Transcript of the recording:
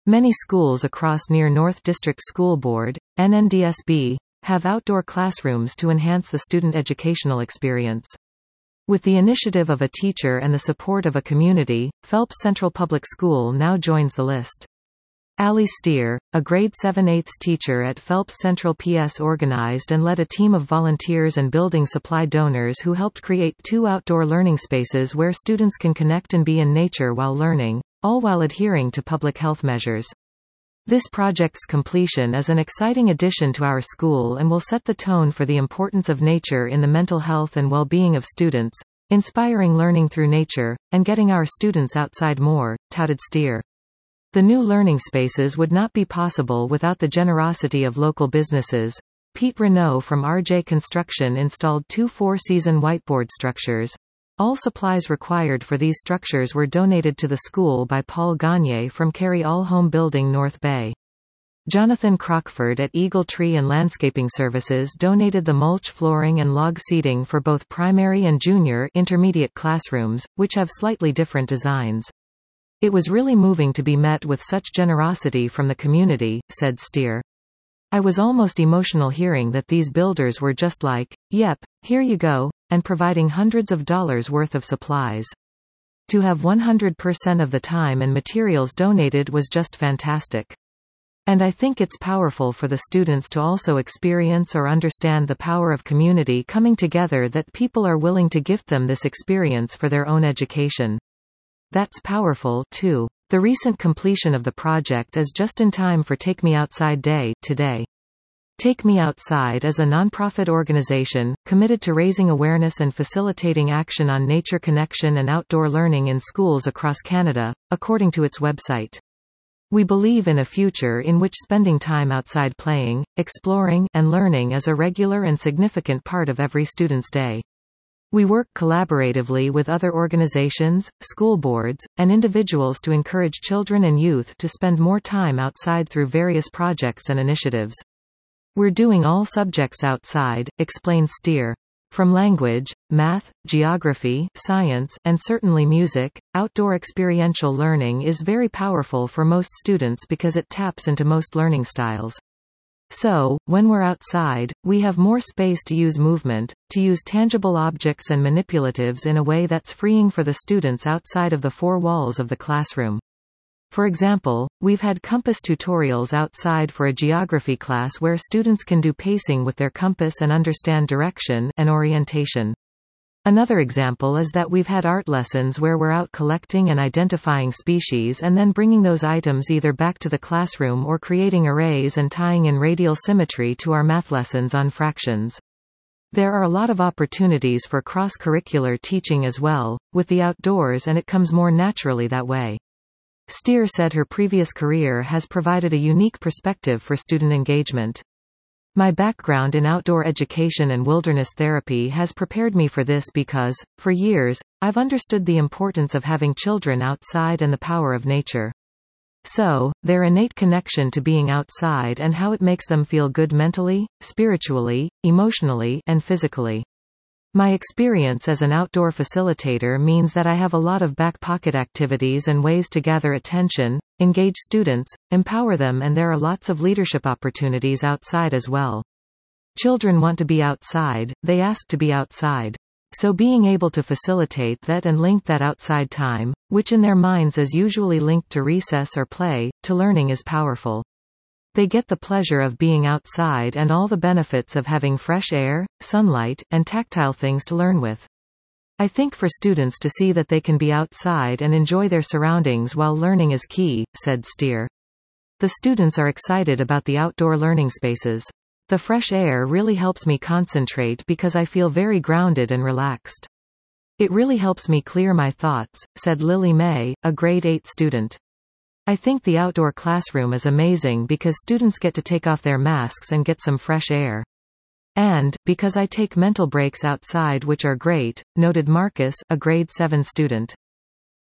Many schools across near North District School Board, NNDSB, have outdoor classrooms to enhance the student educational experience. With the initiative of a teacher and the support of a community, Phelps Central Public School now joins the list. Allie Steer, a grade 7/8 teacher at Phelps Central PS, organized and led a team of volunteers and building supply donors who helped create 2 outdoor learning spaces where students can connect and be in nature while learning, all while adhering to public health measures. This project's completion is an exciting addition to our school and will set the tone for the importance of nature in the mental health and well-being of students, inspiring learning through nature, and getting our students outside more, touted Steer. The new learning spaces would not be possible without the generosity of local businesses. Pete Renault from RJ Construction installed 2 4-season whiteboard structures. All supplies required for these structures were donated to the school by Paul Gagne from Carry All Home Building North Bay. Jonathan Crockford at Eagle Tree and Landscaping Services donated the mulch flooring and log seating for both primary and junior intermediate classrooms, which have slightly different designs. It was really moving to be met with such generosity from the community, said Steer. I was almost emotional hearing that these builders were just like, yep, here you go, and providing hundreds of dollars worth of supplies. To have 100% of the time and materials donated was just fantastic. And I think it's powerful for the students to also experience or understand the power of community coming together, that people are willing to gift them this experience for their own education. That's powerful, too. The recent completion of the project is just in time for Take Me Outside Day, today. Take Me Outside is a nonprofit organization, committed to raising awareness and facilitating action on nature connection and outdoor learning in schools across Canada, according to its website. We believe in a future in which spending time outside playing, exploring, and learning is a regular and significant part of every student's day. We work collaboratively with other organizations, school boards, and individuals to encourage children and youth to spend more time outside through various projects and initiatives. We're doing all subjects outside, explains Steer. From language, math, geography, science, and certainly music, outdoor experiential learning is very powerful for most students because it taps into most learning styles. So, when we're outside, we have more space to use movement, to use tangible objects and manipulatives in a way that's freeing for the students outside of the 4 walls of the classroom. For example, we've had compass tutorials outside for a geography class where students can do pacing with their compass and understand direction and orientation. Another example is that we've had art lessons where we're out collecting and identifying species and then bringing those items either back to the classroom or creating arrays and tying in radial symmetry to our math lessons on fractions. There are a lot of opportunities for cross-curricular teaching as well, with the outdoors, and it comes more naturally that way. Steer said her previous career has provided a unique perspective for student engagement. My background in outdoor education and wilderness therapy has prepared me for this because, for years, I've understood the importance of having children outside and the power of nature. So, their innate connection to being outside and how it makes them feel good mentally, spiritually, emotionally, and physically. My experience as an outdoor facilitator means that I have a lot of back-pocket activities and ways to gather attention, engage students, empower them, and there are lots of leadership opportunities outside as well. Children want to be outside, they ask to be outside. So being able to facilitate that and link that outside time, which in their minds is usually linked to recess or play, to learning is powerful. They get the pleasure of being outside and all the benefits of having fresh air, sunlight, and tactile things to learn with. I think for students to see that they can be outside and enjoy their surroundings while learning is key, said Steer. The students are excited about the outdoor learning spaces. The fresh air really helps me concentrate because I feel very grounded and relaxed. It really helps me clear my thoughts, said Lily May, a grade 8 student. I think the outdoor classroom is amazing because students get to take off their masks and get some fresh air. And, because I take mental breaks outside which are great, noted Marcus, a grade 7 student.